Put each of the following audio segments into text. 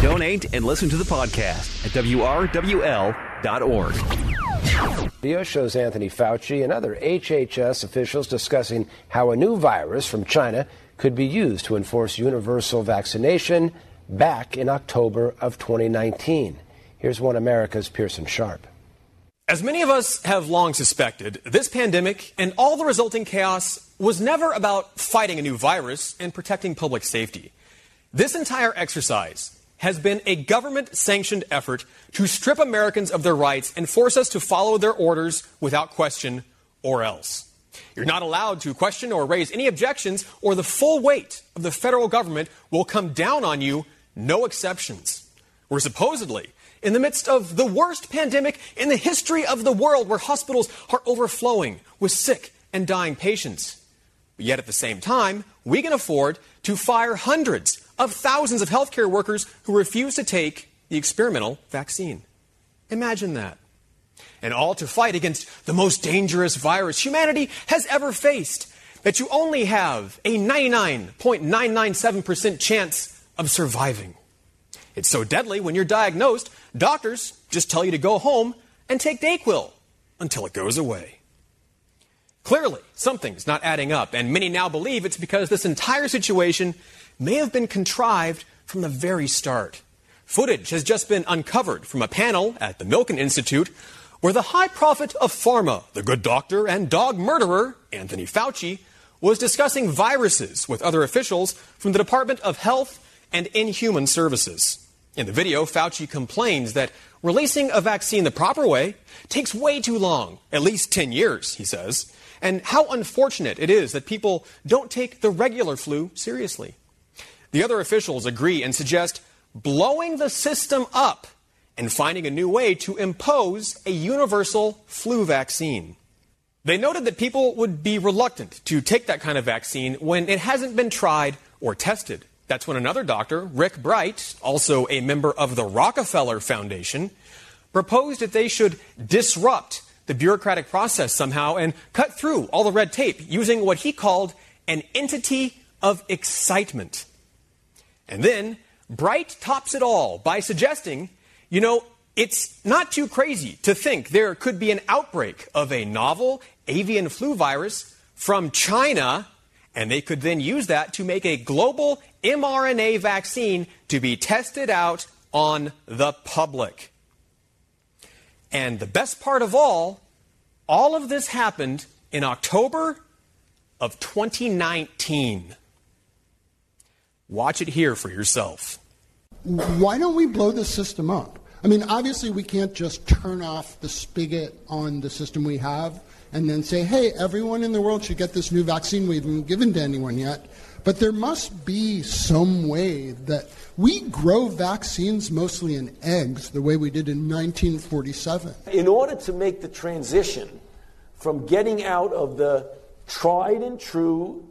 Donate and listen to the podcast at WRWL.org. Video shows Anthony Fauci and other HHS officials discussing how a new virus from China could be used to enforce universal vaccination back in October of 2019. Here's One America's Pearson Sharp. As many of us have long suspected, this pandemic and all the resulting chaos was never about fighting a new virus and protecting public safety. This entire exercise has been a government-sanctioned effort to strip Americans of their rights and force us to follow their orders without question or else. You're not allowed to question or raise any objections, or the full weight of the federal government will come down on you, no exceptions. We're supposedly in the midst of the worst pandemic in the history of the world, where hospitals are overflowing with sick and dying patients. But yet at the same time, we can afford to fire hundreds of thousands of healthcare workers who refuse to take the experimental vaccine. Imagine that. And all to fight against the most dangerous virus humanity has ever faced, that you only have a 99.997% chance of surviving. It's so deadly, when you're diagnosed, doctors just tell you to go home and take Dayquil until it goes away. Clearly, something's not adding up, and many now believe it's because this entire situation may have been contrived from the very start. Footage has just been uncovered from a panel at the Milken Institute where the high prophet of pharma, the good doctor and dog murderer, Anthony Fauci, was discussing viruses with other officials from the Department of Health and Inhuman Services. In the video, Fauci complains that releasing a vaccine the proper way takes way too long, at least 10 years, he says, and how unfortunate it is that people don't take the regular flu seriously. The other officials agree and suggest blowing the system up and finding a new way to impose a universal flu vaccine. They noted that people would be reluctant to take that kind of vaccine when it hasn't been tried or tested. That's when another doctor, Rick Bright, also a member of the Rockefeller Foundation, proposed that they should disrupt the bureaucratic process somehow and cut through all the red tape using what he called an entity of excitement. And then Bright tops it all by suggesting, it's not too crazy to think there could be an outbreak of a novel avian flu virus from China, and they could then use that to make a global mRNA vaccine to be tested out on the public. And the best part of all of this happened in October of 2019. Watch it here for yourself. Why don't we blow the system up? I mean, obviously we can't just turn off the spigot on the system we have and then say, hey, everyone in the world should get this new vaccine we haven't given to anyone yet. But there must be some way that we grow vaccines mostly in eggs, the way we did in 1947. In order to make the transition from getting out of the tried and true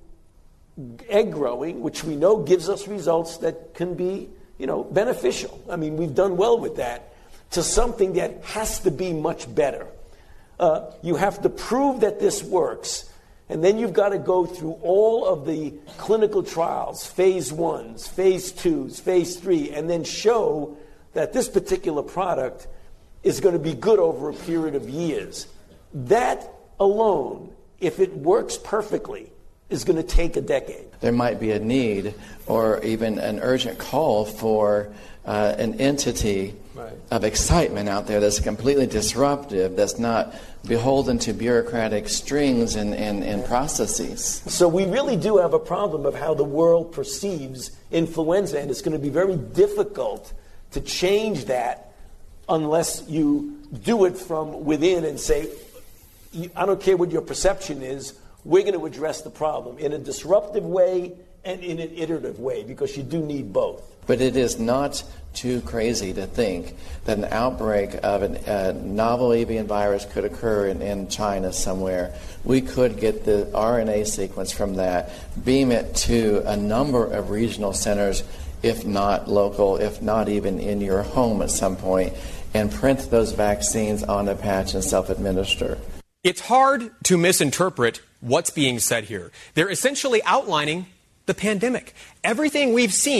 egg growing, which we know gives us results that can be, beneficial. I mean, we've done well with that, to something that has to be much better. You have to prove that this works, and then you've got to go through all of the clinical trials, phase 1s, phase 2s, phase 3, and then show that this particular product is going to be good over a period of years. That alone, if it works perfectly, is going to take a decade. There might be a need or even an urgent call for an entity of excitement out there that's completely disruptive, that's not beholden to bureaucratic strings and processes. So we really do have a problem of how the world perceives influenza, and it's going to be very difficult to change that unless you do it from within and say, I don't care what your perception is, we're going to address the problem in a disruptive way and in an iterative way, because you do need both. But it is not too crazy to think that an outbreak of a novel avian virus could occur in China somewhere. We could get the RNA sequence from that, beam it to a number of regional centers, if not local, if not even in your home at some point, and print those vaccines on a patch and self-administer. It's hard to misinterpret what's being said here. They're essentially outlining the pandemic. Everything we've seen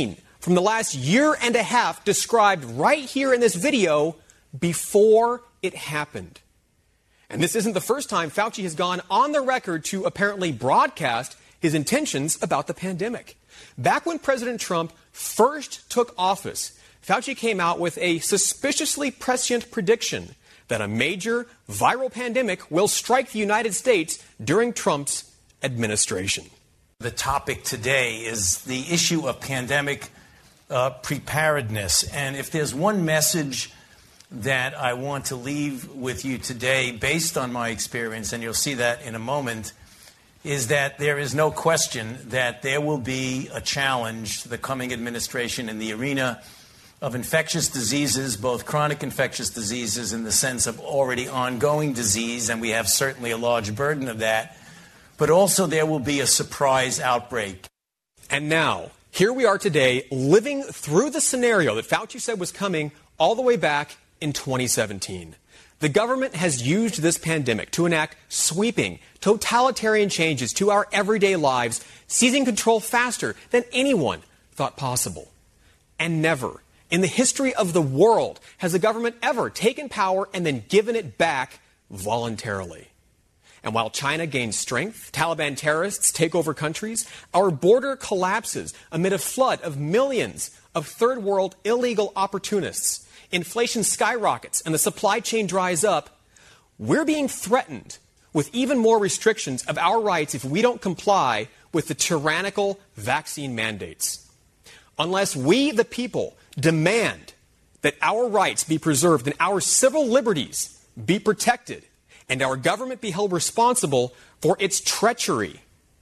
from the last year and a half described right here in this video before it happened. And this isn't the first time Fauci has gone on the record to apparently broadcast his intentions about the pandemic. Back when President Trump first took office, Fauci came out with a suspiciously prescient prediction that a major viral pandemic will strike the United States during Trump's administration. The topic today is the issue of pandemic preparedness. And if there's one message that I want to leave with you today, based on my experience, and you'll see that in a moment, is that there is no question that there will be a challenge to the coming administration in the arena of infectious diseases, both chronic infectious diseases in the sense of already ongoing disease, and we have certainly a large burden of that, but also there will be a surprise outbreak. And now, here we are today, living through the scenario that Fauci said was coming all the way back in 2017. The government has used this pandemic to enact sweeping, totalitarian changes to our everyday lives, seizing control faster than anyone thought possible. And never, in the history of the world, has the government ever taken power and then given it back voluntarily. And while China gains strength, Taliban terrorists take over countries, our border collapses amid a flood of millions of third world illegal opportunists. Inflation skyrockets and the supply chain dries up. We're being threatened with even more restrictions of our rights if we don't comply with the tyrannical vaccine mandates. Unless we, the people, demand that our rights be preserved and our civil liberties be protected and our government be held responsible for its treachery,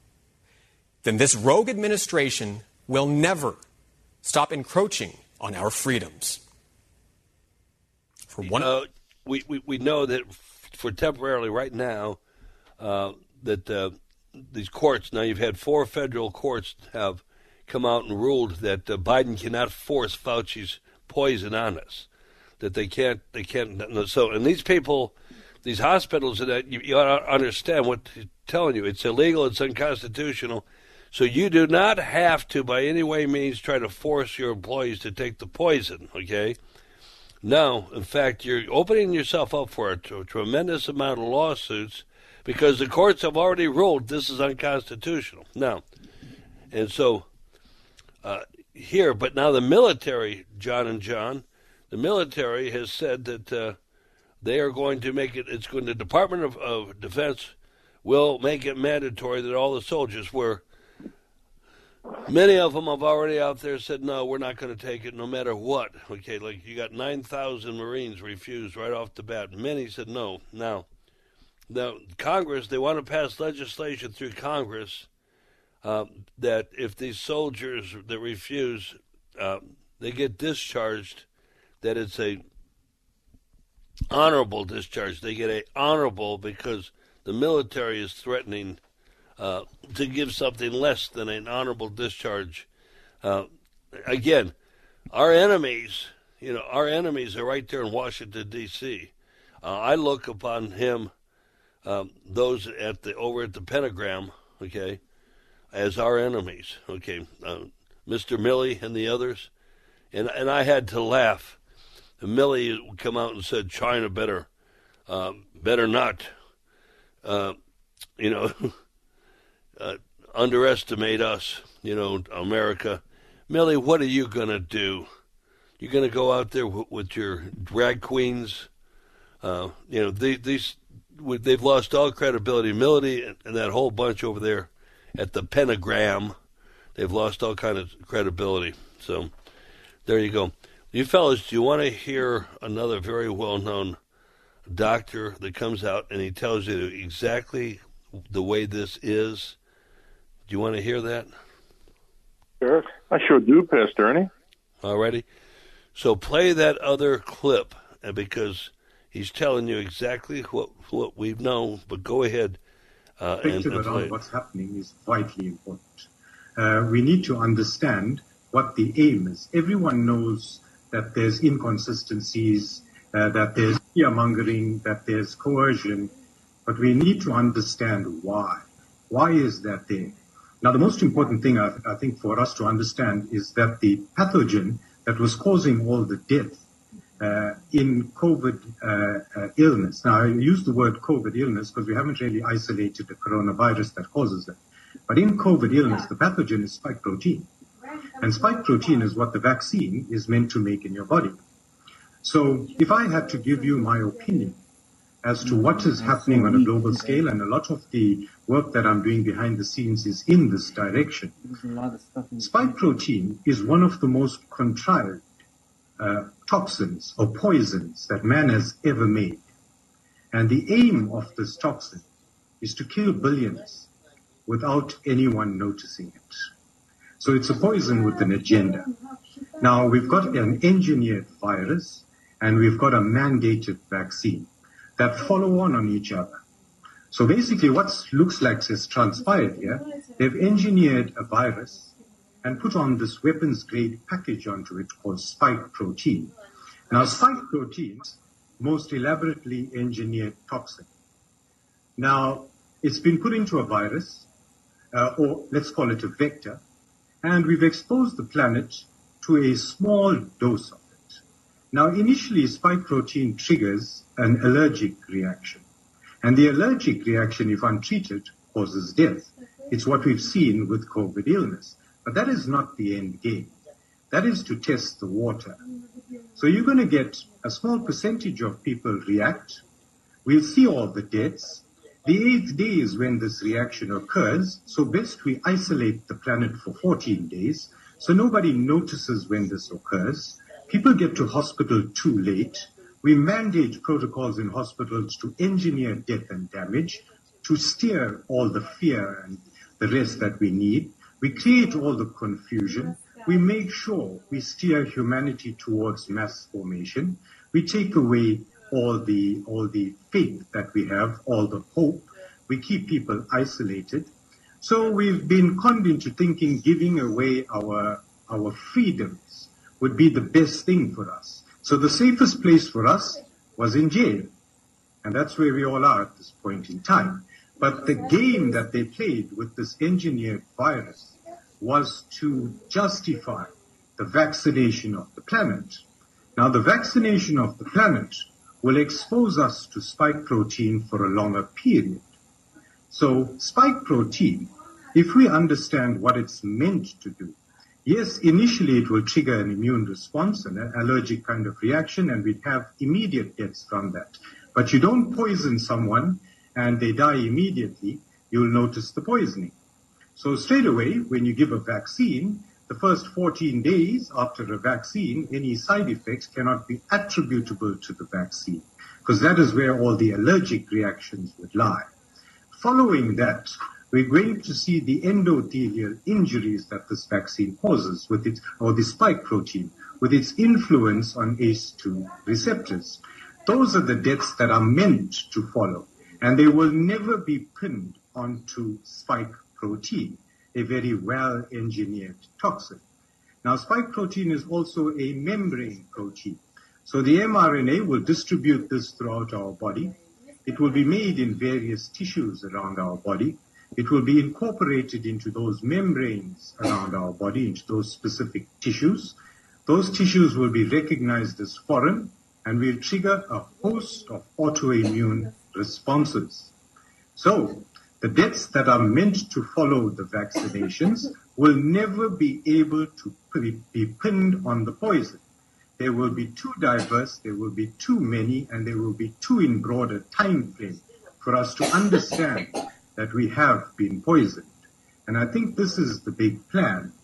then this rogue administration will never stop encroaching on our freedoms. We know that for temporarily right now that these courts, now you've had 4 federal courts have come out and ruled that Biden cannot force Fauci's poison on us, that they can't. So, and these people, these hospitals, that you ought to understand what they're telling you. It's illegal. It's unconstitutional. So you do not have to, by any way means, try to force your employees to take the poison. Okay. No, in fact, you're opening yourself up for a tremendous amount of lawsuits because the courts have already ruled this is unconstitutional. Now, and so here, but now the military, the military has said that they are going to make it, the Department of Defense will make it mandatory that all the soldiers many of them have already out there said, no, we're not going to take it no matter what. Okay, like you got 9,000 Marines refused right off the bat. Many said no. Now, Congress, they want to pass legislation through Congress that if these soldiers that refuse, they get discharged, that it's a honorable discharge. They get a honorable because the military is threatening to give something less than an honorable discharge. Again, our enemies are right there in Washington, D.C. I look upon him, those over at the Pentagram, okay, as our enemies, okay, Mr. Milley and the others, and I had to laugh. Milley would come out and said China better not, underestimate us, America. Millie, what are you going to do? You're going to go out there with your drag queens? They've lost all credibility. Millie and that whole bunch over there at the Pentagram, they've lost all kind of credibility. So there you go. You fellas, do you want to hear another very well-known doctor that comes out and he tells you exactly the way this is? Do you want to hear that? Sure. I sure do, Pastor Ernie. All righty. So play that other clip because he's telling you exactly what we've known, but go ahead and play it. What's happening is vitally important. We need to understand what the aim is. Everyone knows that there's inconsistencies, that there's fear-mongering, that there's coercion, but we need to understand why. Why is that there? Now, the most important thing, I think, for us to understand is that the pathogen that was causing all the death in COVID illness. Now, I use the word COVID illness because we haven't really isolated the coronavirus that causes it. But in COVID illness, the pathogen is spike protein. And spike protein is what the vaccine is meant to make in your body. So if I had to give you my opinion as to what is happening on a global scale, and a lot of the work that I'm doing behind the scenes is in this direction, spike protein is one of the most contrived toxins or poisons that man has ever made. And the aim of this toxin is to kill billions without anyone noticing it. So it's a poison with an agenda. Now, we've got an engineered virus and we've got a mandated vaccine that follow on each other. So basically what looks like has transpired here, they've engineered a virus and put on this weapons-grade package onto it called spike protein. Now, spike proteins, most elaborately engineered toxin. Now, it's been put into a virus, or let's call it a vector, and we've exposed the planet to a small dose of it. Now, initially, spike protein triggers an allergic reaction. And the allergic reaction, if untreated, causes death. It's what we've seen with COVID illness. But that is not the end game. That is to test the water. So you're going to get a small percentage of people react. We'll see all the deaths. The 8th day is when this reaction occurs. So best we isolate the planet for 14 days. So nobody notices when this occurs. People get to hospital too late. We mandate protocols in hospitals to engineer death and damage, to steer all the fear and the rest that we need. We create all the confusion. We make sure we steer humanity towards mass formation. We take away all the faith that we have, all the hope. We keep people isolated. So we've been conned into thinking giving away our freedoms would be the best thing for us. So the safest place for us was in jail. And that's where we all are at this point in time. But the game that they played with this engineered virus was to justify the vaccination of the planet. Now, the vaccination of the planet will expose us to spike protein for a longer period. So spike protein, if we understand what it's meant to do, yes, initially it will trigger an immune response, an allergic kind of reaction, and we'd have immediate deaths from that. But you don't poison someone and they die immediately, you'll notice the poisoning. So straight away, when you give a vaccine, the first 14 days after a vaccine, any side effects cannot be attributable to the vaccine, because that is where all the allergic reactions would lie. Following that, we're going to see the endothelial injuries that this vaccine causes with its, or the spike protein, with its influence on ACE2 receptors. Those are the deaths that are meant to follow, and they will never be pinned onto spike protein, a very well-engineered toxin. Now, spike protein is also a membrane protein. So the mRNA will distribute this throughout our body. It will be made in various tissues around our body. It will be incorporated into those membranes around our body, into those specific tissues. Those tissues will be recognized as foreign and will trigger a host of autoimmune responses. So, the deaths that are meant to follow the vaccinations will never be able to be pinned on the poison. They will be too diverse, there will be too many, and they will be too in broader time frame for us to understand that we have been poisoned. And I think this is the big plan.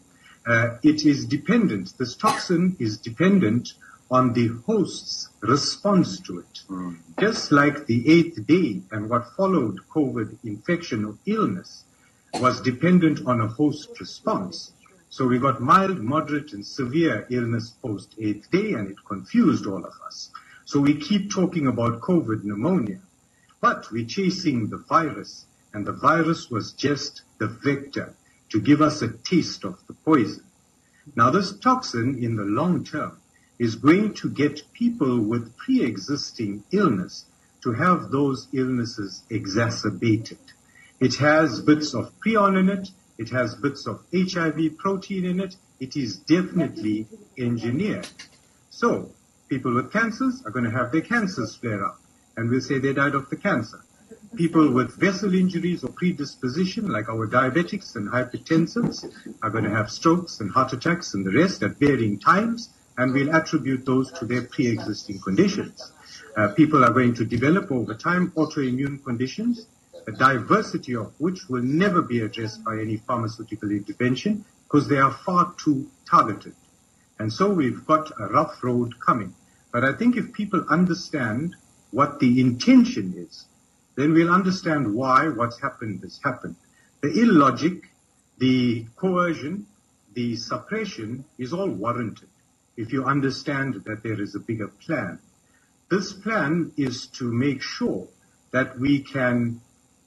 It is dependent, this toxin is dependent on the host's response to it. Just like the 8th day and what followed COVID infection or illness was dependent on a host response. So we got mild, moderate, and severe illness post 8th day, and it confused all of us. So we keep talking about COVID pneumonia, but we're chasing the virus, and the virus was just the vector to give us a taste of the poison. Now, this toxin in the long term is going to get people with pre-existing illness to have those illnesses exacerbated. It has bits of prion in it, it has bits of HIV protein in it. It is definitely engineered. So people with cancers are going to have their cancers flare up, and we'll say they died of the cancer. People with vessel injuries or predisposition, like our diabetics and hypertensives, are going to have strokes and heart attacks and the rest at varying times, and we'll attribute those to their pre-existing conditions. People are going to develop over time autoimmune conditions, a diversity of which will never be addressed by any pharmaceutical intervention because they are far too targeted. And so we've got a rough road coming. But I think if people understand what the intention is, then we'll understand why what's happened has happened. The illogic, the coercion, the suppression is all warranted if you understand that there is a bigger plan. This plan is to make sure that we can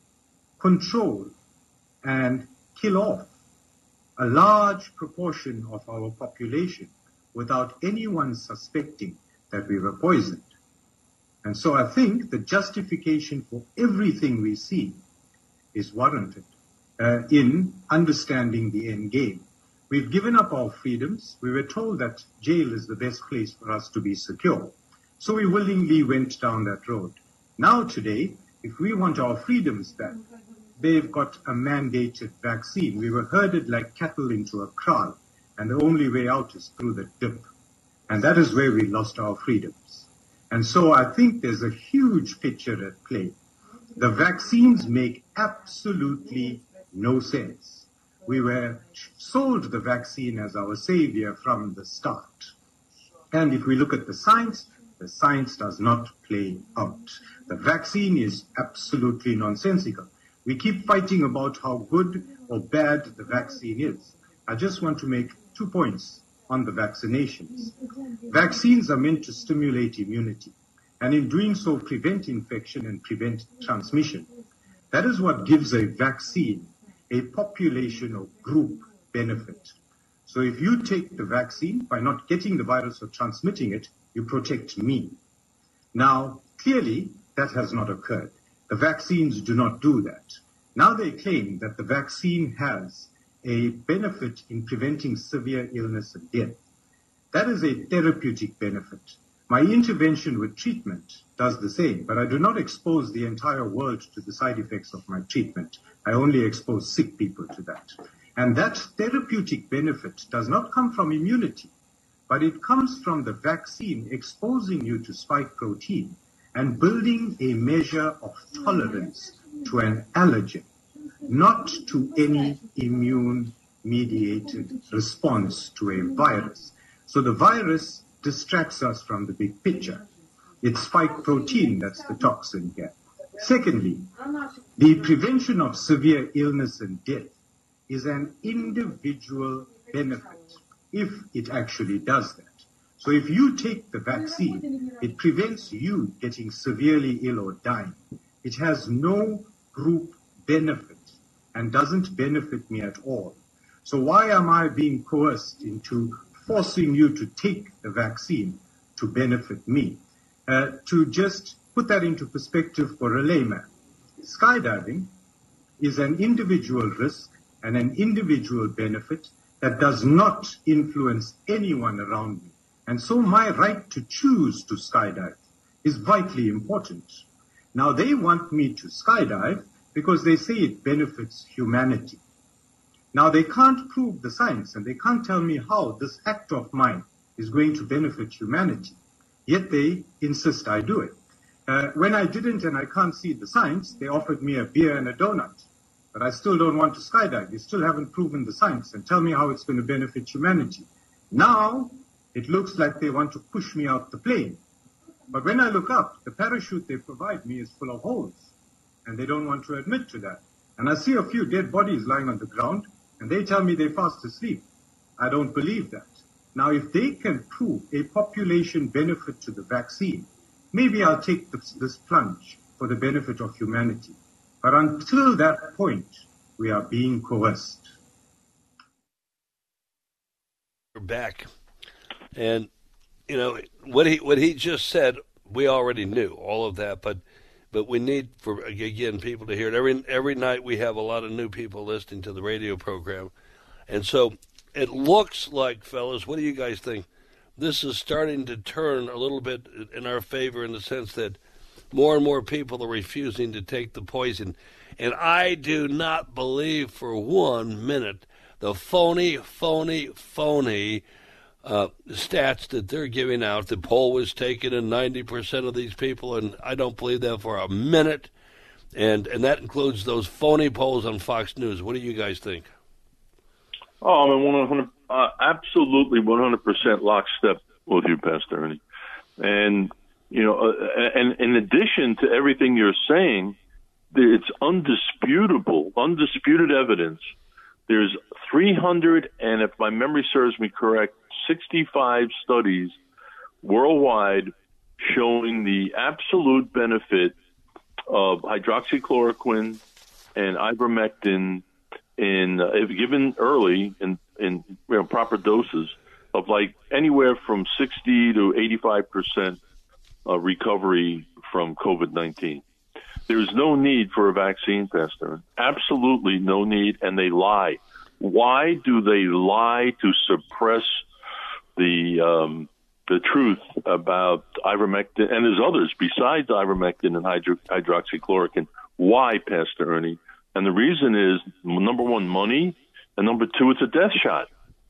control and kill off a large proportion of our population without anyone suspecting that we were poisoned. And so I think the justification for everything we see is warranted in understanding the end game. We've given up our freedoms. We were told that jail is the best place for us to be secure. So we willingly went down that road. Now today, if we want our freedoms back, they've got a mandated vaccine. We were herded like cattle into a kraal, and the only way out is through the dip. And that is where we lost our freedoms. And so I think there's a huge picture at play. The vaccines make absolutely no sense. We were sold the vaccine as our savior from the start. And if we look at the science does not play out. The vaccine is absolutely nonsensical. We keep fighting about how good or bad the vaccine is. I just want to make 2 points on the vaccinations. Vaccines are meant to stimulate immunity, and in doing so, prevent infection and prevent transmission. That is what gives a vaccine a population or group benefit. So if you take the vaccine, by not getting the virus or transmitting it, you protect me. Now, clearly, that has not occurred. The vaccines do not do that. Now they claim that the vaccine has a benefit in preventing severe illness and death. That is a therapeutic benefit. My intervention with treatment does the same, but I do not expose the entire world to the side effects of my treatment. I only expose sick people to that. And that therapeutic benefit does not come from immunity, but it comes from the vaccine exposing you to spike protein and building a measure of tolerance to an allergen, not to any immune-mediated response to a virus. So the virus distracts us from the big picture. It's spike protein that's the toxin here. Secondly, the prevention of severe illness and death is an individual benefit if it actually does that. So if you take the vaccine, it prevents you getting severely ill or dying. It has no group benefit and doesn't benefit me at all. So why am I being coerced into forcing you to take the vaccine to benefit me? To just put that into perspective for a layman, skydiving is an individual risk and an individual benefit that does not influence anyone around me. And so my right to choose to skydive is vitally important. Now they want me to skydive because they say it benefits humanity. Now they can't prove the science and they can't tell me how this act of mine is going to benefit humanity. Yet they insist I do it. When I didn't and I can't see the science, they offered me a beer and a donut. But I still don't want to skydive. They still haven't proven the science and tell me how it's going to benefit humanity. Now, it looks like they want to push me out the plane. But when I look up, the parachute they provide me is full of holes. And they don't want to admit to that. And I see a few dead bodies lying on the ground, and they tell me they're fast asleep. I don't believe that. Now, if they can prove a population benefit to the vaccine, maybe I'll take this plunge for the benefit of humanity. But until that point, we are being coerced. We're back. And, you know, what he just said, we already knew all of that. But but we need, for again, people to hear it. Every night we have a lot of new people listening to the radio program. And so it looks like, fellas, what do you guys think? This is starting to turn a little bit in our favor in the sense that more and more people are refusing to take the poison. And I do not believe for 1 minute the phony stats that they're giving out. The poll was taken in 90% of these people, and I don't believe that for a minute. And that includes those phony polls on Fox News. What do you guys think? Oh, I'm 100, absolutely 100% lockstep with you, Pastor Ernie. And, and in addition to everything you're saying, it's undisputed evidence. There's 300, and if my memory serves me correct, 65 studies worldwide showing the absolute benefit of hydroxychloroquine and ivermectin if given early in proper doses of like anywhere from 60 to 85% recovery from COVID-19. There's no need for a vaccine, Pastor. Absolutely no need, and they lie. Why do they lie to suppress the truth about ivermectin? And there's others besides ivermectin and hydroxychloroquine. Why, Pastor Ernie? And the reason is, number one, money, and number two, it's a death shot.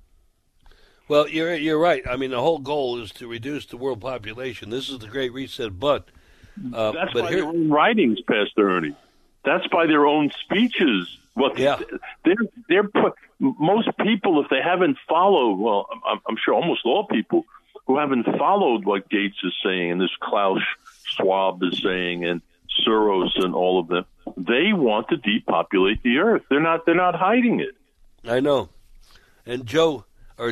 Well, you're right. I mean, the whole goal is to reduce the world population. This is the Great Reset, but that's by their own writings, Pastor Ernie. That's by their own speeches. They're most people, if they haven't followed, well, I'm sure almost all people who haven't followed what Gates is saying and this Klaus Schwab is saying and Soros and all of them, they want to depopulate the earth. They're not hiding it. I know. And John,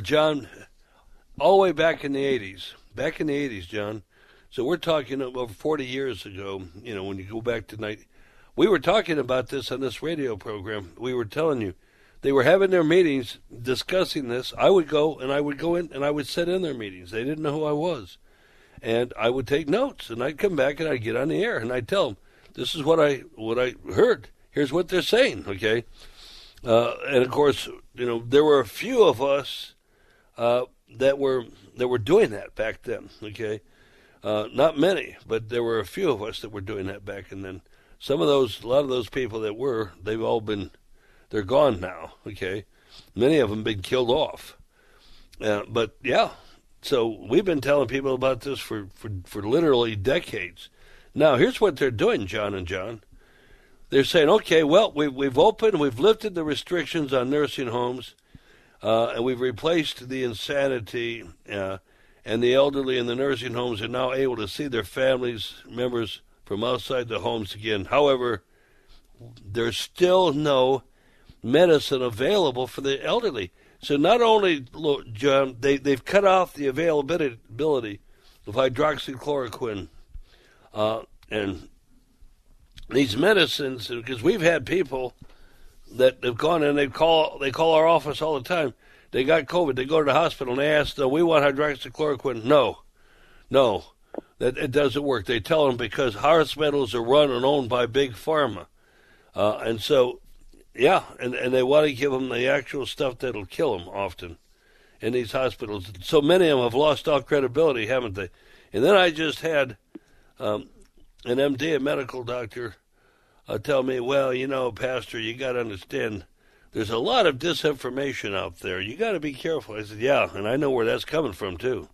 all the way back in the 80s, John. So we're talking over 40 years ago, when you go back to we were talking about this on this radio program. We were telling you they were having their meetings discussing this. I would go in and I would sit in their meetings. They didn't know who I was. And I would take notes, and I'd come back and I'd get on the air and I'd tell them, this is what I heard. Here's what they're saying, okay? And of course, there were a few of us that were doing that back then, okay? Not many, but there were a few of us that were doing that back then. A lot of those people that they're gone now, okay? Many of them been killed off. But yeah, so we've been telling people about this for literally decades. Now, here's what they're doing, John and John. They're saying, okay, well, we've lifted the restrictions on nursing homes, and we've replaced the insanity, and the elderly in the nursing homes are now able to see their families members from outside the homes again. However, there's still no medicine available for the elderly. So not only, John, they've cut off the availability of hydroxychloroquine and these medicines, because we've had people that have gone in, they call our office all the time. They got COVID. They go to the hospital and they ask, we want hydroxychloroquine. No, that it doesn't work. They tell them because hospitals are run and owned by big pharma. And so, yeah, and they want to give them the actual stuff that'll kill them often in these hospitals. So many of them have lost all credibility, haven't they? And then I just had an MD, a medical doctor, tell me, well, Pastor, you got to understand, there's a lot of disinformation out there. You got to be careful. I said, yeah, and I know where that's coming from, too.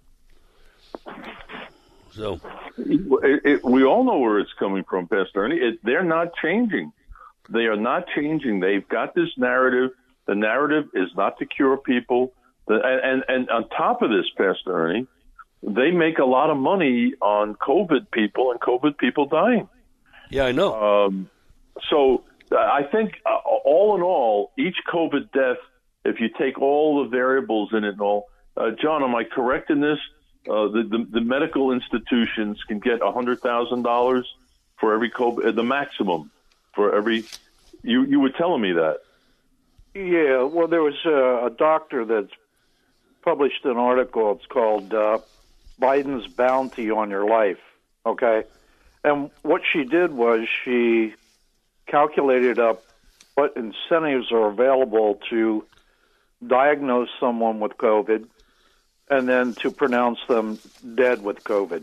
So we all know where it's coming from, Pastor Ernie. They're not changing. They are not changing. They've got this narrative. The narrative is not to cure people. And on top of this, Pastor Ernie, they make a lot of money on COVID people and COVID people dying. Yeah, I know. So I think all in all, each COVID death, if you take all the variables in it and all, John, am I correct in this? The medical institutions can get $100,000 for every COVID, the maximum for every. You were telling me that. Yeah, well, there was a doctor that's published an article. It's called Biden's Bounty on Your Life. Okay, And what she did was she calculated up what incentives are available to diagnose someone with COVID and then to pronounce them dead with COVID.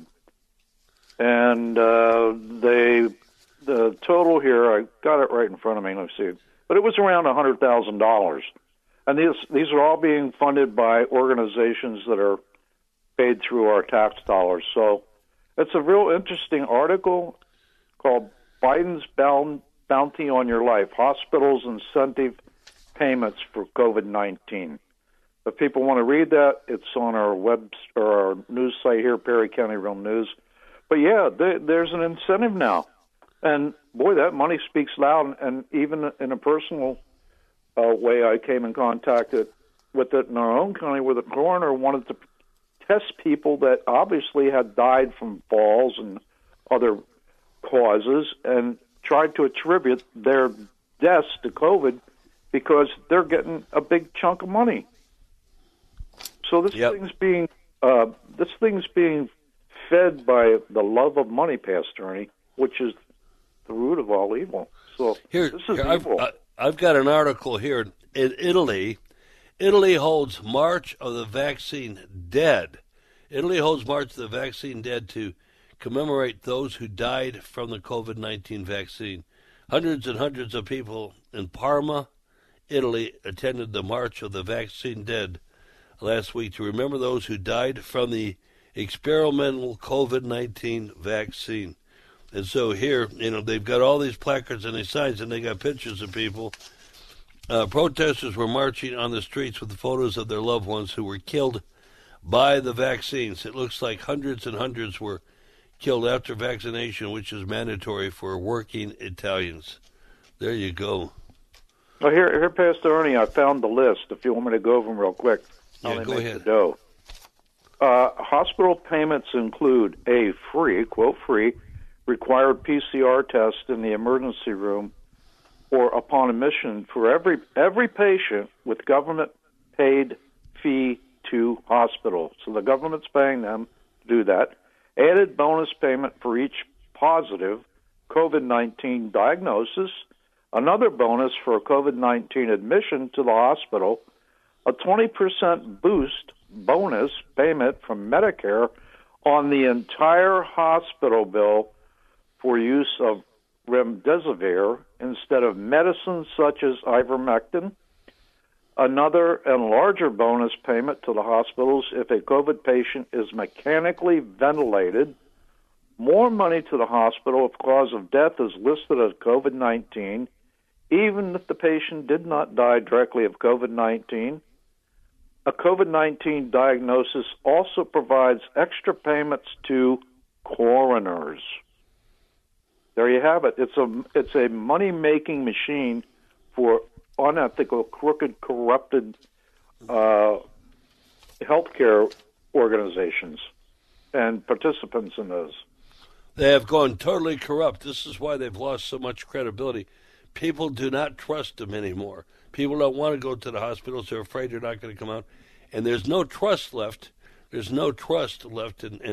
And the total here, I got it right in front of me, let's see, but it was around $100,000. And these are all being funded by organizations that are paid through our tax dollars. So it's a real interesting article called Biden's Bounty on Your Life, Hospitals' Incentive Payments for COVID-19. If people want to read that, it's on our our news site here, Perry County Real News. But yeah, there's an incentive now. And boy, that money speaks loud. And even in a personal way, I came in contact with it in our own county where the coroner wanted to test people that obviously had died from falls and other causes and tried to attribute their deaths to COVID because they're getting a big chunk of money. So this thing's being fed by the love of money, Pastor Ernie, which is the root of all evil. So this is evil. I've got an article here in Italy. Italy holds March of the Vaccine Dead. Italy holds March of the Vaccine Dead to commemorate those who died from the COVID-19 vaccine. Hundreds and hundreds of people in Parma, Italy, attended the March of the Vaccine Dead last week to remember those who died from the experimental COVID-19 vaccine. And so here, they've got all these placards and these signs, and they got pictures of people. Protesters were marching on the streets with photos of their loved ones who were killed by the vaccines. It looks like hundreds and hundreds were killed after vaccination, which is mandatory for working Italians. There you go. Well, here, Pastor Ernie, I found the list. If you want me to go over them real quick. Yeah, go ahead. Hospital payments include a free, quote, free, required PCR test in the emergency room or upon admission for every patient with government-paid fee to hospital. So the government's paying them to do that. Added bonus payment for each positive COVID-19 diagnosis. Another bonus for a COVID-19 admission to the hospital. A 20% boost bonus payment from Medicare on the entire hospital bill for use of remdesivir instead of medicines such as ivermectin. Another and larger bonus payment to the hospitals if a COVID patient is mechanically ventilated. More money to the hospital if cause of death is listed as COVID-19, even if the patient did not die directly of COVID-19. A COVID-19 diagnosis also provides extra payments to coroners. There you have it. It's a money-making machine for unethical, crooked, corrupted healthcare organizations and participants in those. They have gone totally corrupt. This is why they've lost so much credibility. People do not trust them anymore. People don't want to go to the hospitals. They're afraid they're not going to come out. And there's no trust left. There's no trust left in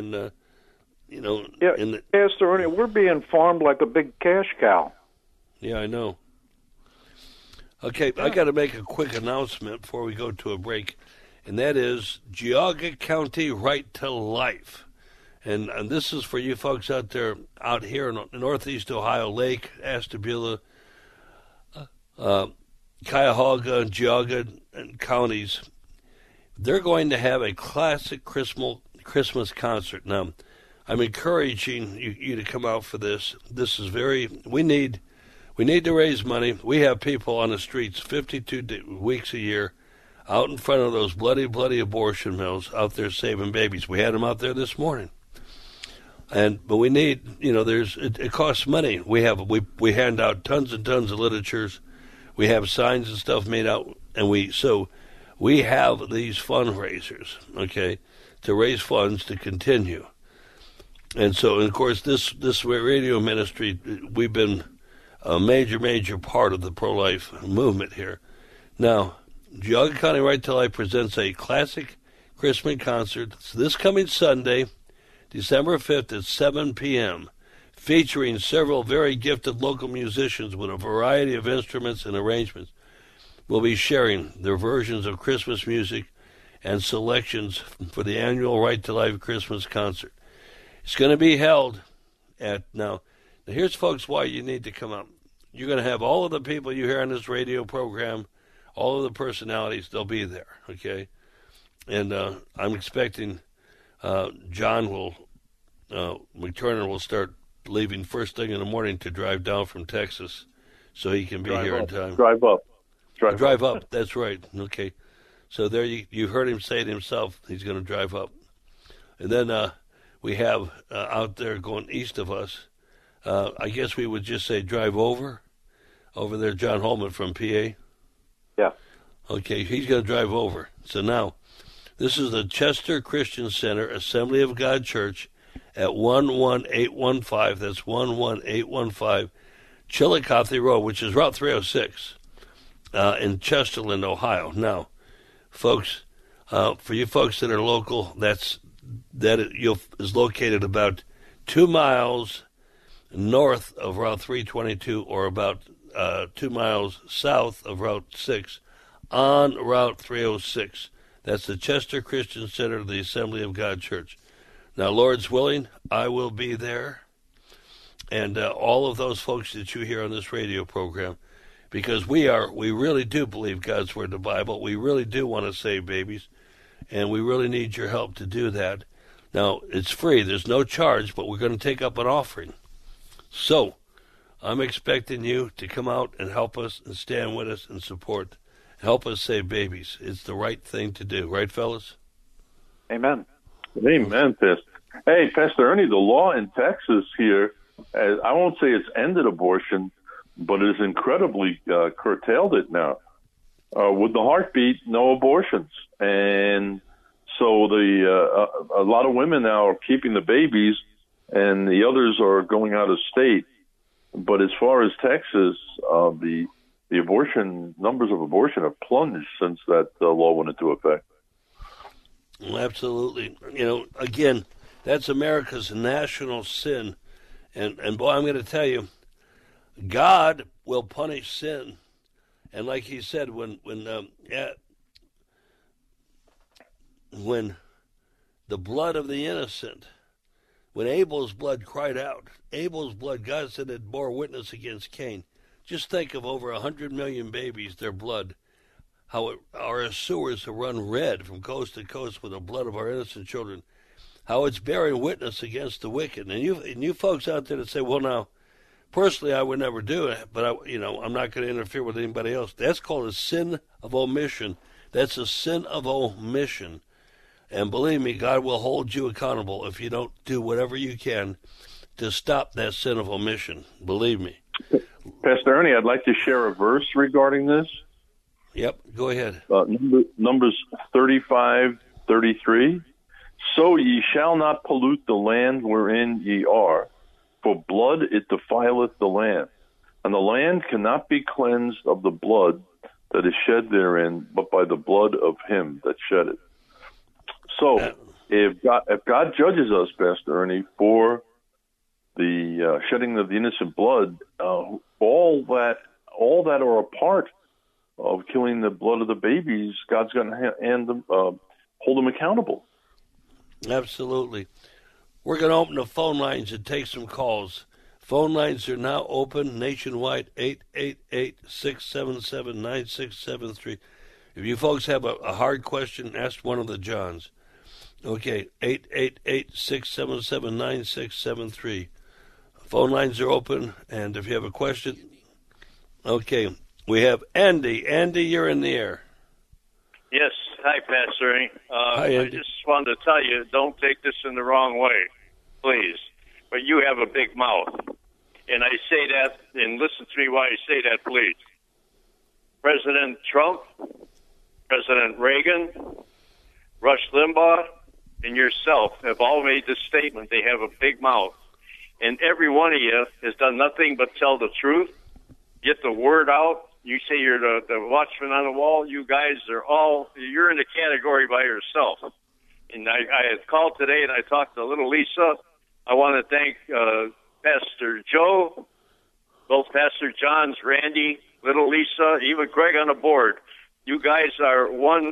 Pastor Ernie, we're being farmed like a big cash cow. Yeah, I know. Okay, I got to make a quick announcement before we go to a break, and that is Geauga County Right to Life. And this is for you folks out here in Northeast Ohio, Lake, Ashtabula, Cuyahoga, Geauga, and counties. They're going to have a classic Christmas concert. Now, I'm encouraging you to come out for this. This is we need to raise money. We have people on the streets 52 weeks a year out in front of those bloody, bloody abortion mills out there saving babies. We had them out there this morning. But we need, it costs money. We hand out tons and tons of literatures. We have signs and stuff made out, and we have these fundraisers, okay, to raise funds to continue. And so, of course, this radio ministry, we've been a major, major part of the pro-life movement here. Now, Geauga County Right to Life presents a classic Christmas concert. It's this coming Sunday, December 5th at 7 p.m., featuring several very gifted local musicians with a variety of instruments and arrangements, will be sharing their versions of Christmas music and selections for the annual Right to Life Christmas concert. It's going to be held at, now here's, folks, why you need to come out. You're going to have all of the people you hear on this radio program, all of the personalities, they'll be there, okay? And I'm expecting John McTurnan will start leaving first thing in the morning to drive down from Texas so he can be here in time. Drive up. Drive up, that's right, okay. So there you heard him say it himself, he's going to drive up. And then we have out there going east of us, I guess we would just say drive over there, John Holman from PA. Yeah. Okay, he's going to drive over. So now, this is the Chester Christian Center, Assembly of God Church at 11815, that's 11815 Chillicothe Road, which is Route 306 in Chesterland, Ohio. Now, folks, for you folks that are local, that is located about 2 miles north of Route 322 or about 2 miles south of Route 6 on Route 306. That's the Chester Christian Center, the Assembly of God Church. Now, Lord's willing, I will be there, and all of those folks that you hear on this radio program, because we really do believe God's Word, the Bible. We really do want to save babies, and we really need your help to do that. Now, it's free. There's no charge, but we're going to take up an offering. So, I'm expecting you to come out and help us and stand with us and support. Help us save babies. It's the right thing to do. Right, fellas? Amen. Amen, Pastor. Hey, Pastor Ernie, the law in Texas here, I won't say it's ended abortion, but it's incredibly curtailed it now. With the heartbeat, no abortions. And so a lot of women now are keeping the babies, and the others are going out of state. But as far as Texas, the abortion numbers of abortion have plunged since that law went into effect. Well, absolutely. Again, that's America's national sin. And boy, I'm going to tell you, God will punish sin. And like he said, when the blood of the innocent, when Abel's blood cried out, Abel's blood, God said, it bore witness against Cain. Just think of over 100 million babies, their blood, how our sewers have run red from coast to coast with the blood of our innocent children, how it's bearing witness against the wicked. And you folks out there that say, well, now, personally, I would never do it, but I'm not going to interfere with anybody else. That's called a sin of omission. That's a sin of omission. And believe me, God will hold you accountable if you don't do whatever you can to stop that sin of omission. Believe me. Pastor Ernie, I'd like to share a verse regarding this. Yep, go ahead. Numbers 35:33. So ye shall not pollute the land wherein ye are, for blood it defileth the land, and the land cannot be cleansed of the blood that is shed therein, but by the blood of him that shed it. So, if God judges us, Pastor Ernie, for the shedding of the innocent blood, all that are a part of killing the blood of the babies, God's going to hold them accountable. Absolutely. We're going to open the phone lines and take some calls. Phone lines are now open nationwide, 888-677-9673. If you folks have a hard question, ask one of the Johns. Okay, 888-677-9673. Phone lines are open, and if you have a question, okay, we have Andy. Andy, you're in the air. Yes. Hi, Pastor Ernie. Hi, Andy. I just wanted to tell you, don't take this in the wrong way, please. But you have a big mouth. And I say that, and listen to me while I say that, please. President Trump, President Reagan, Rush Limbaugh, and yourself have all made this statement. They have a big mouth. And every one of you has done nothing but tell the truth, get the word out. You say you're the watchman on the wall. You guys you're in a category by yourself. And I had called today and I talked to little Lisa. I want to thank Pastor Joe, both Pastor Johns, Randy, Little Lisa, even Greg on the board. You guys are one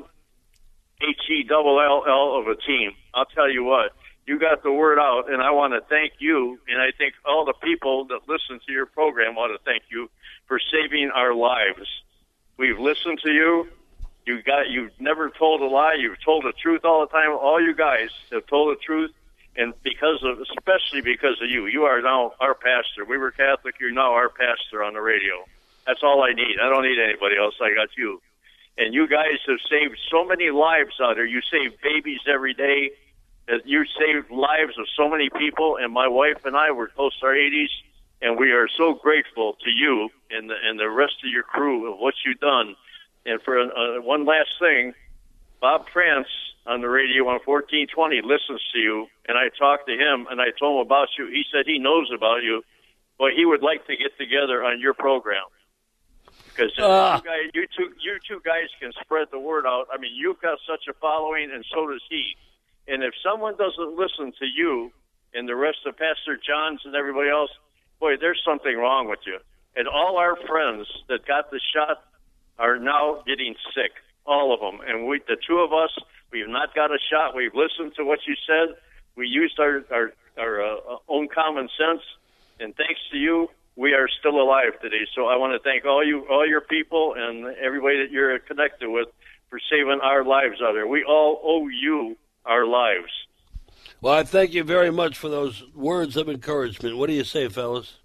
HELL of a team. I'll tell you what, you got the word out, and I want to thank you, and I think all the people that listen to your program want to thank you for saving our lives. We've listened to you. You've never told a lie. You've told the truth all the time. All you guys have told the truth, and especially because of you. You are now our pastor. We were Catholic. You're now our pastor on the radio. That's all I need. I don't need anybody else. I got you. And you guys have saved so many lives out there. You save babies every day. You saved lives of so many people. And my wife and I were close to our 80s, and we are so grateful to you and the rest of your crew of what you've done. And for one last thing, Bob France on the radio on 1420 listens to you, and I talked to him, and I told him about you. He said he knows about you, but he would like to get together on your program. Because you two guys can spread the word out. I mean, you've got such a following, and so does he. And if someone doesn't listen to you and the rest of Pastor Johns and everybody else, boy, there's something wrong with you. And all our friends that got the shot are now getting sick, all of them. And the two of us, we've not got a shot. We've listened to what you said. We used our own common sense, and thanks to you, we are still alive today. So I want to thank all your people and everybody that you're connected with for saving our lives out there. We all owe you our lives. Well, I thank you very much for those words of encouragement. What do you say, fellas?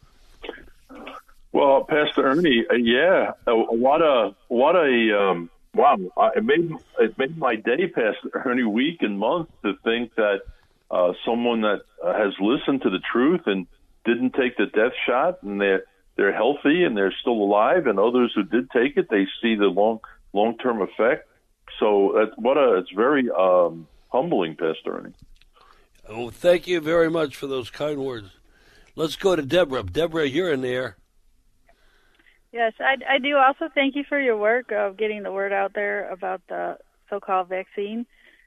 Well, Pastor Ernie, wow! It made my day, Pastor Ernie, week and month to think that someone that has listened to the truth and didn't take the death shot, and they're healthy and they're still alive, and others who did take it, they see the long-term effect. So it's very humbling, Pastor Ernie. Oh, thank you very much for those kind words. Let's go to Deborah. Deborah, you're in there. Yes, I do also thank you for your work of getting the word out there about the so-called vaccine.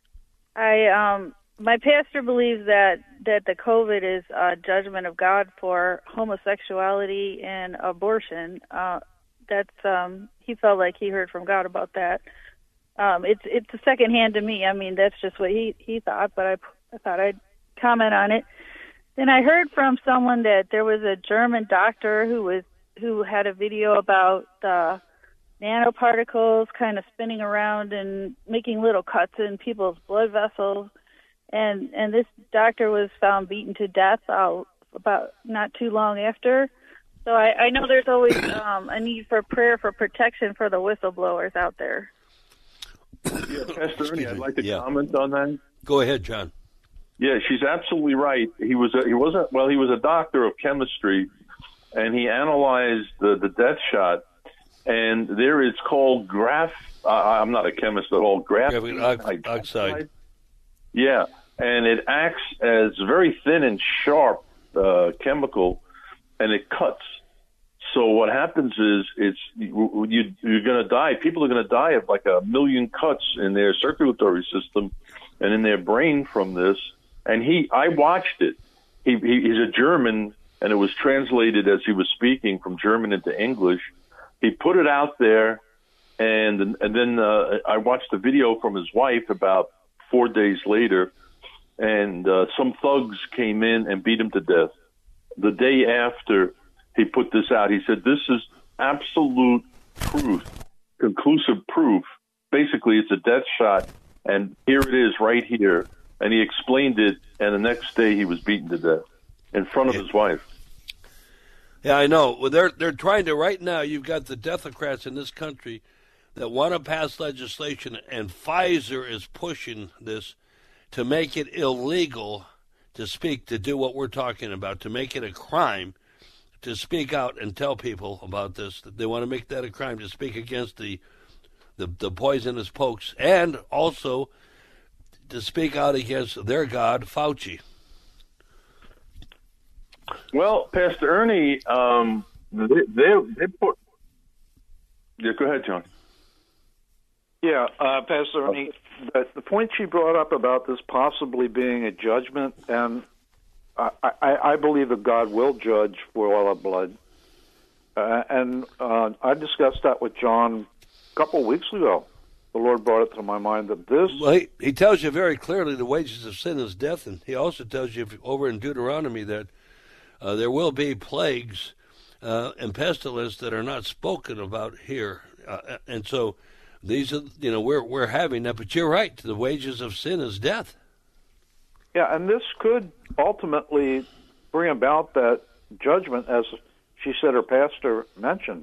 My pastor believes that the COVID is a judgment of God for homosexuality and abortion. He felt like he heard from God about that. It's a second hand to me. I mean, that's just what he thought, but I thought I'd comment on it. Then I heard from someone that there was a German doctor who had a video about the nanoparticles kind of spinning around and making little cuts in people's blood vessels. And this doctor was found beaten to death about not too long after. So I know there's always a need for prayer for protection for the whistleblowers out there. Yeah, Pastor Ernie, I'd like to comment on that. Go ahead, John. Yeah, she's absolutely right. He was a doctor of chemistry, and he analyzed the death shot, and there it's called I'm not a chemist at all. Graphene oxide. Yeah, and it acts as very thin and sharp chemical, and it cuts. So what happens is you're going to die. People are going to die of like 1 million cuts in their circulatory system and in their brain from this. And I watched it. He's a German, and it was translated as he was speaking from German into English. He put it out there, and then I watched the video from his wife about 4 days later, and some thugs came in and beat him to death. The day after he put this out, he said, "This is absolute proof, conclusive proof. Basically, it's a death shot, and here it is right here." And he explained it, and the next day he was beaten to death in front of his wife. Yeah, I know. Well, they're trying to right now. You've got the Democrats in this country that want to pass legislation, and Pfizer is pushing this to make it illegal to do what we're talking about, to make it a crime to speak out and tell people about this. That they want to make that a crime to speak against the poisonous pokes, and also to speak out against their God, Fauci. Well, Pastor Ernie, they put. Yeah, go ahead, John. Yeah, Pastor Ernie, the point she brought up about this possibly being a judgment, and I believe that God will judge for all of blood. And I discussed that with John a couple of weeks ago. The Lord brought it to my mind that this... Well, he tells you very clearly the wages of sin is death, and he also tells you over in Deuteronomy that there will be plagues and pestilence that are not spoken about here. And so these are, we're having that. But you're right, the wages of sin is death. Yeah, and this could ultimately bring about that judgment, as she said her pastor mentioned.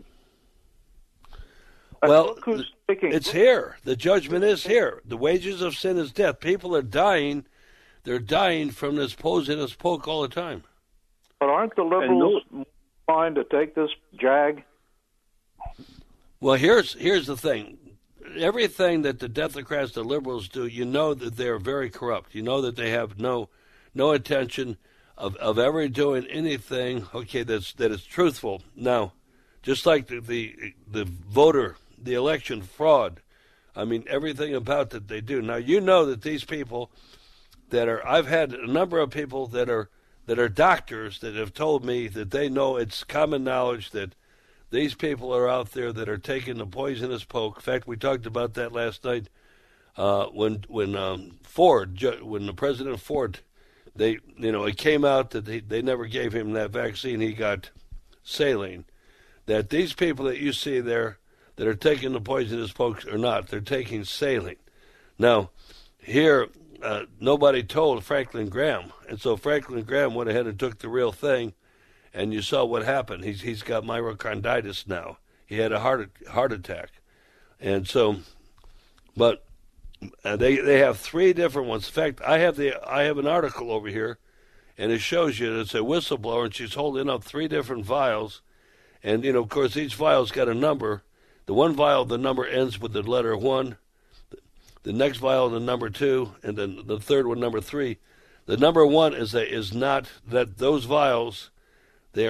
Well, it's here. The judgment is here. The wages of sin is death. People are dying. They're dying from this poisonous poke all the time. But aren't the liberals trying to take this jag? Well, here's the thing. Everything that the Democrats, the liberals do, you know that they're very corrupt. You know that they have no intention of ever doing anything, that is truthful. Now, just like the voter, the election fraud, I mean, everything about that they do. Now, you know that these people I've had a number of people that are doctors that have told me that they know it's common knowledge that these people are out there that are taking the poisonous poke. In fact, we talked about that last night when the President Ford, it came out that they never gave him that vaccine. He got saline. That these people that you see there that are taking the poisonous pokes are not. They're taking saline. Now, here, nobody told Franklin Graham. And so Franklin Graham went ahead and took the real thing. And you saw what happened. He's got myocarditis now. He had a heart attack, and so, but they have three different ones. In fact, I have an article over here, and it shows you that it's a whistleblower, and she's holding up three different vials, and of course each vial's got a number. The one vial, the number ends with the letter 1. The next vial, the number 2, and then the third one, number 3. The number 1 is not that those vials. They're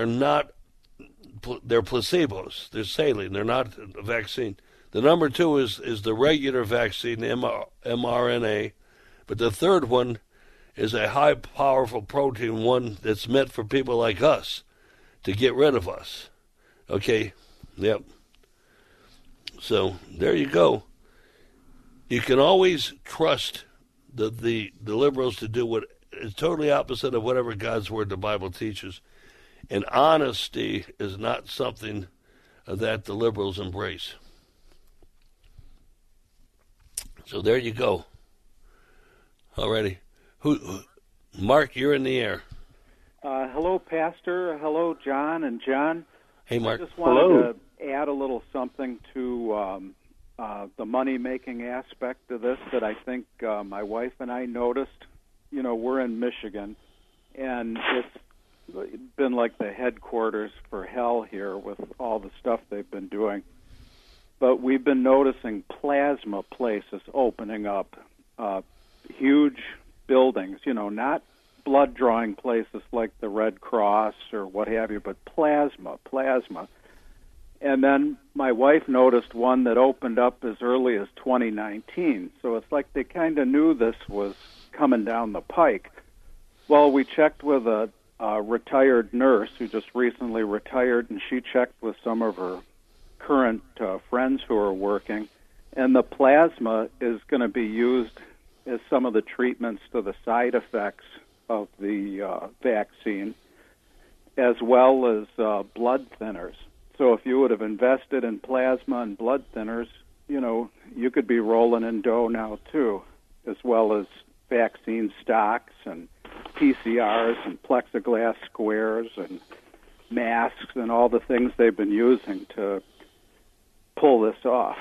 placebos. They're saline. They're not a vaccine. The number 2 is the regular vaccine, the mRNA. But the third one is a high, powerful protein one that's meant for people like us to get rid of us. Okay? Yep. So there you go. You can always trust the liberals to do what is totally opposite of whatever God's Word, the Bible, teaches. And honesty is not something that the liberals embrace. So there you go. Alrighty. Mark, you're in the air. Hello, Pastor. Hello, John and John. Hey, Mark. I just wanted to add a little something to the money-making aspect of this that I think my wife and I noticed. We're in Michigan, and it's been like the headquarters for hell here with all the stuff they've been doing. But we've been noticing plasma places opening up, huge buildings, not blood-drawing places like the Red Cross or what have you, but plasma. And then my wife noticed one that opened up as early as 2019. So it's like they kind of knew this was coming down the pike. Well, we checked with a retired nurse who just recently retired, and she checked with some of her current friends who are working, and the plasma is going to be used as some of the treatments to the side effects of the vaccine, as well as blood thinners. So if you would have invested in plasma and blood thinners, you could be rolling in dough now too, as well as vaccine stocks and PCRs and plexiglass squares and masks and all the things they've been using to pull this off.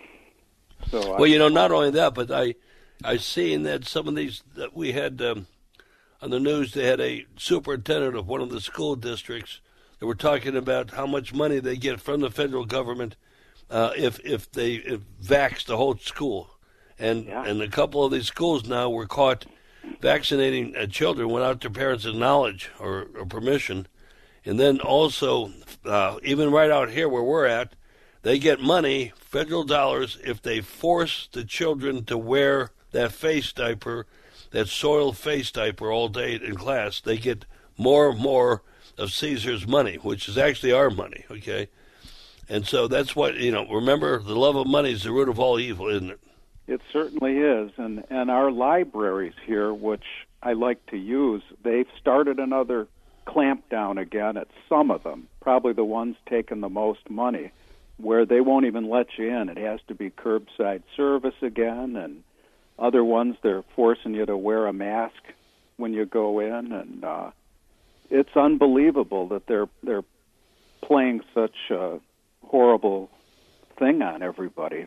So not only that, but I seen that some of these that we had on the news, they had a superintendent of one of the school districts that were talking about how much money they get from the federal government if they vax the whole school. And a couple of these schools now were caught vaccinating children without their parents' knowledge or permission. And then also, even right out here where we're at, they get money, federal dollars, if they force the children to wear that face diaper that soiled face diaper all day in class, they get more and more of Caesar's money, which is actually our money, okay? And so that's what, remember, the love of money is the root of all evil, isn't it? It certainly is. And our libraries here, which I like to use, they've started another clampdown again at some of them, probably the ones taking the most money, where they won't even let you in. It has to be curbside service again, and other ones they're forcing you to wear a mask when you go in, and it's unbelievable that they're playing such a horrible thing on everybody.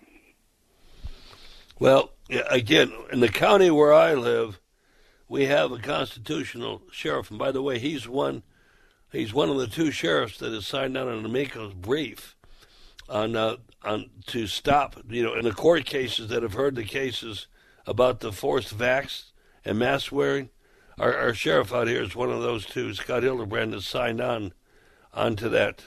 Well, again, in the county where I live, we have a constitutional sheriff, and by the way, he's one of the two sheriffs that has signed on an amicus brief on to stop, in the court cases that have heard the cases about the forced vax and mask wearing. Our sheriff out here is one of those two. Scott Hildebrand has signed on to that.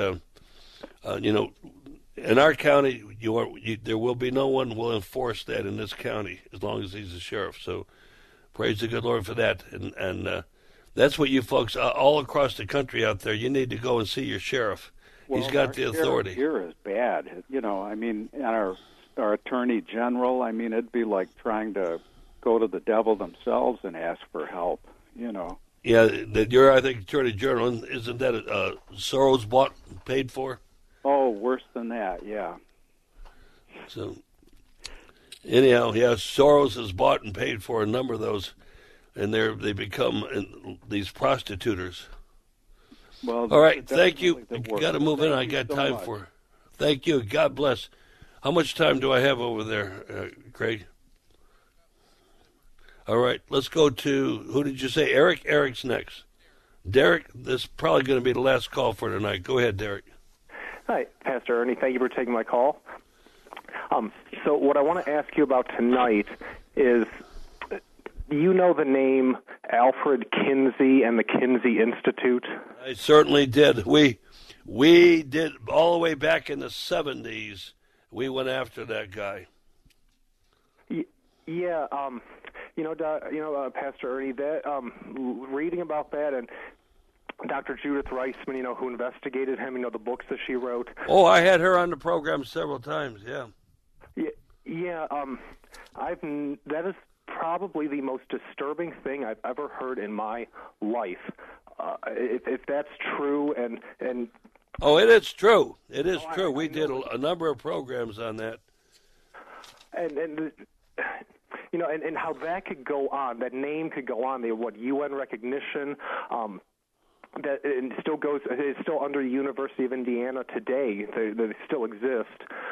In our county, there will be no one will enforce that in this county as long as he's a sheriff. So praise the good Lord for that. And that's what you folks all across the country out there, you need to go and see your sheriff. Well, he's got the authority. Here is bad. Our attorney general, it'd be like trying to go to the devil themselves and ask for help, Yeah, you're, I think, attorney general. Isn't that Soros bought and paid for? Oh, worse than that, yeah. So, anyhow, Soros has bought and paid for a number of those, and they become these prostituters. Well, all right, thank you. You got to move in. I got time for. Thank you. God bless. How much time do I have over there, Craig? All right, let's go to, who did you say? Eric? Eric's next. Derek, this is probably going to be the last call for tonight. Go ahead, Derek. Hi, Pastor Ernie. Thank you for taking my call. So what I want to ask you about tonight is, you know the name Alfred Kinsey and the Kinsey Institute? I certainly did. We did all the way back in the 70s. We went after that guy. Yeah, Pastor Ernie, that reading about that, and Dr. Judith Reisman, who investigated him, the books that she wrote. Oh, I had her on the program several times. Yeah. Yeah. That is probably the most disturbing thing I've ever heard in my life. If that's true, and oh, it is true. It is true. We did a number of programs on that. And how that could go on, that name could go on, the UN recognition, that it still goes. It's still under the University of Indiana today. They still exist.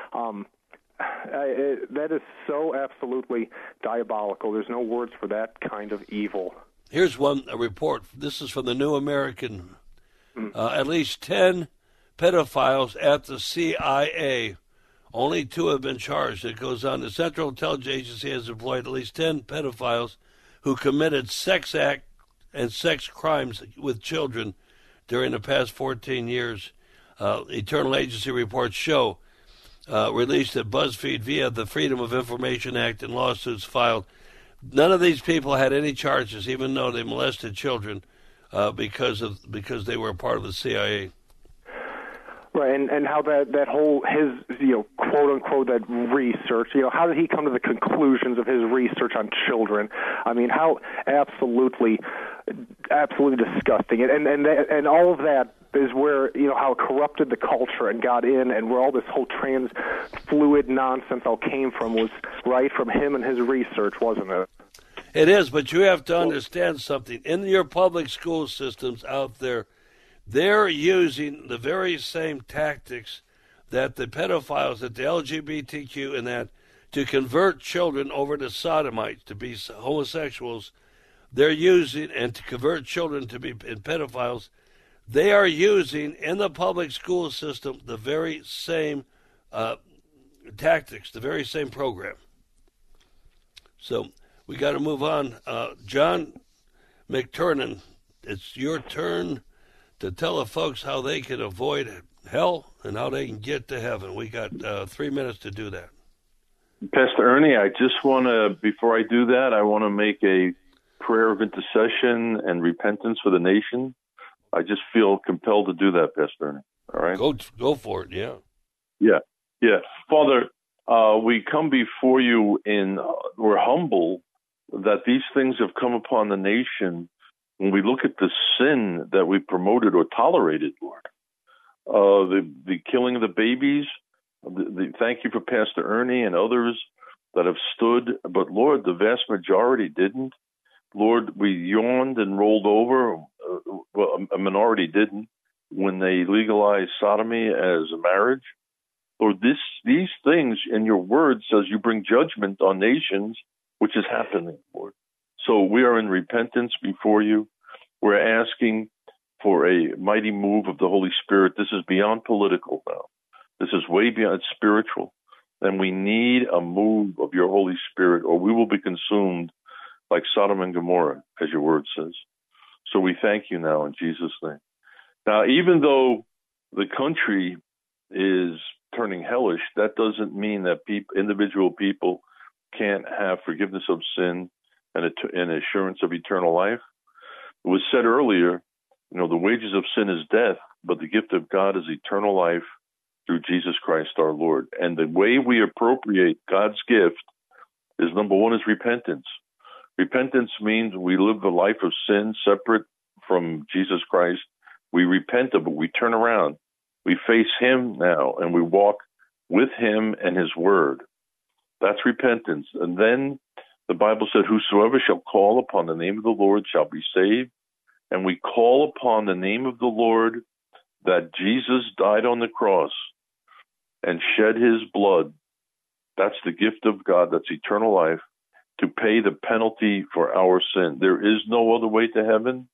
That is so absolutely diabolical. There's no words for that kind of evil. Here's a report. This is from the New American. At least 10 pedophiles at the CIA. Only 2 have been charged. It goes on. The Central Intelligence Agency has employed at least 10 pedophiles who committed sex acts and sex crimes with children during the past 14 years. Internal agency reports show, released at BuzzFeed via the Freedom of Information Act and lawsuits filed. None of these people had any charges, even though they molested children, because they were a part of the CIA. Right, and how that whole, his, quote unquote, that research, how did he come to the conclusions of his research on children? How absolutely disgusting. And all of that is where, how it corrupted the culture and got in, and where all this whole trans fluid nonsense all came from was right from him and his research, wasn't it? It is, but you have to understand something. In your public school systems out there, they're using the very same tactics that the pedophiles, that the LGBTQ and that, to convert children over to sodomites, to be homosexuals. They're using, and to convert children to be pedophiles, they are using in the public school system the very same tactics, the very same program. So we got to move on. John McTurnan, it's your turn to tell the folks how they can avoid hell and how they can get to heaven. We got 3 minutes to do that. Pastor Ernie, I just want to, before I do that, I want to make a prayer of intercession and repentance for the nation. I just feel compelled to do that, Pastor Ernie. All right? Go for it, yeah. Yeah. Father, we come before you we're humble that these things have come upon the nation when we look at the sin that we promoted or tolerated, Lord. The killing of the babies, thank you for Pastor Ernie and others that have stood, but Lord, the vast majority didn't. Lord, we yawned and rolled over, a minority didn't, when they legalized sodomy as a marriage. Lord, these things in your word says you bring judgment on nations, which is happening, Lord. So we are in repentance before you. We're asking for a mighty move of the Holy Spirit. This is beyond political now. This is way beyond spiritual. And we need a move of your Holy Spirit, or we will be consumed like Sodom and Gomorrah, as your word says. So we thank you now in Jesus' name. Now, even though the country is turning hellish, that doesn't mean that individual people can't have forgiveness of sin and assurance of eternal life. It was said earlier, the wages of sin is death, but the gift of God is eternal life through Jesus Christ our Lord. And the way we appropriate God's gift is, number one, is repentance. Repentance means we live the life of sin separate from Jesus Christ. We repent of it, we turn around. We face him now, and we walk with him and his word. That's repentance. And then the Bible said, whosoever shall call upon the name of the Lord shall be saved. And we call upon the name of the Lord that Jesus died on the cross and shed his blood. That's the gift of God. That's eternal life, to pay the penalty for our sin. There is no other way to heaven.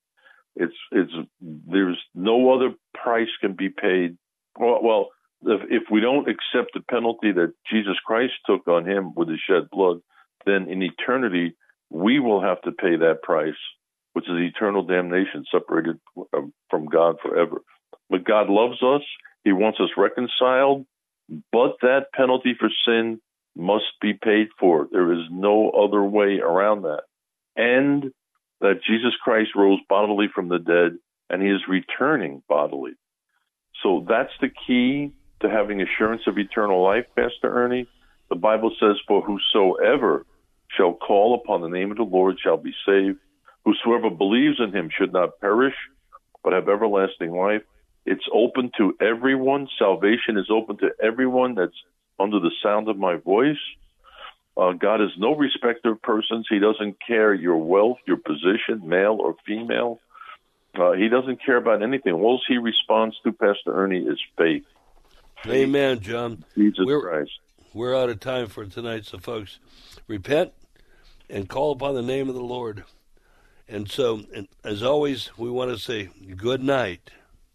There's no other price can be paid. Well, if we don't accept the penalty that Jesus Christ took on him with his shed blood, then in eternity we will have to pay that price, which is eternal damnation, separated from God forever. But God loves us. He wants us reconciled, but that penalty for sin must be paid for. There is no other way around that. And that Jesus Christ rose bodily from the dead, and he is returning bodily. So that's the key to having assurance of eternal life, Pastor Ernie. The Bible says, for whosoever shall call upon the name of the Lord shall be saved. Whosoever believes in him should not perish, but have everlasting life. It's open to everyone. Salvation is open to everyone that's under the sound of my voice. God is no respecter of persons. He doesn't care your wealth, your position, male or female. He doesn't care about anything. All he responds to, Pastor Ernie, is faith. Amen, John. Jesus Christ. We're out of time for tonight, so folks, repent and call upon the name of the Lord. And so, as always, we want to say good night.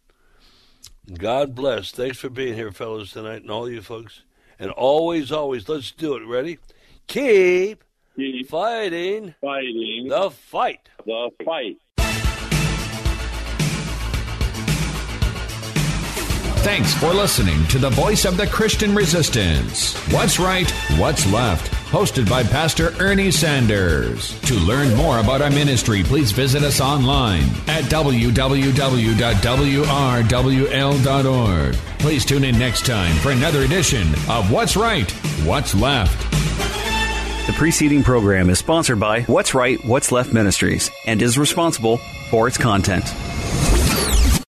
God bless. Thanks for being here, fellows, tonight, and all you folks. And always, let's do it. Ready? Keep fighting the fight. Thanks for listening to the Voice of the Christian Resistance. What's Right, What's Left? Hosted by Pastor Ernie Sanders. To learn more about our ministry, please visit us online at www.wrwl.org. Please tune in next time for another edition of What's Right, What's Left. The preceding program is sponsored by What's Right, What's Left Ministries and is responsible for its content.